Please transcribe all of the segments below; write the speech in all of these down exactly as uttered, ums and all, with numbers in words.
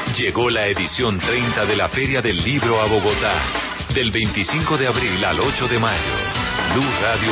Llegó la edición treinta de la Feria del Libro a Bogotá. Del veinticinco de abril al ocho de mayo. Blue Radio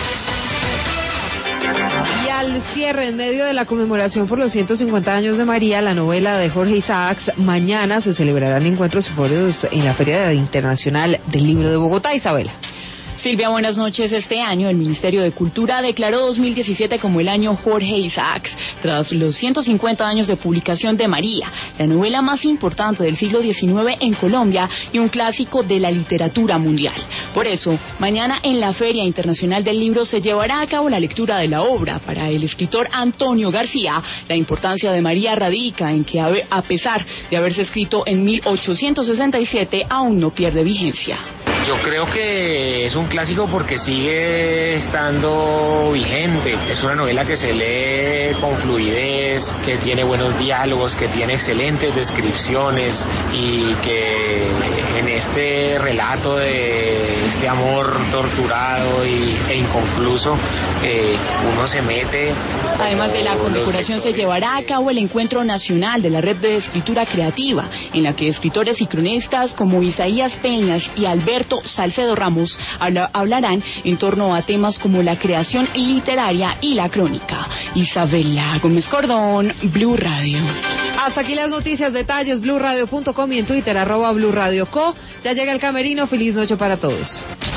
informa. Y al cierre, en medio de la conmemoración por los ciento cincuenta años de María, la novela de Jorge Isaacs, mañana se celebrarán encuentros y foros en la Feria Internacional del Libro de Bogotá. Isabela. Silvia, buenas noches. Este año el Ministerio de Cultura declaró dos mil diecisiete como el año Jorge Isaacs, tras los ciento cincuenta años de publicación de María, la novela más importante del siglo diecinueve en Colombia y un clásico de la literatura mundial. Por eso, mañana en la Feria Internacional del Libro se llevará a cabo la lectura de la obra. Para el escritor Antonio García, la importancia de María radica en que, a pesar de haberse escrito en mil ochocientos sesenta y siete, aún no pierde vigencia. Yo creo que es un clásico porque sigue estando vigente. Es una novela que se lee con fluidez, que tiene buenos diálogos, que tiene excelentes descripciones y que en este relato de este amor torturado y, e inconcluso eh, uno se mete. Además de la condecoración, se llevará a cabo el Encuentro Nacional de la Red de Escritura Creativa, en la que escritores y cronistas como Isaías Peñas y Alberto Salcedo Ramos habla, hablarán en torno a temas como la creación literaria y la crónica. Isabela Gómez Cordón, Blue Radio. Hasta aquí las noticias, detalles, blue radio punto com y en Twitter, arroba Blue Radio Co. Ya llega el camerino, feliz noche para todos.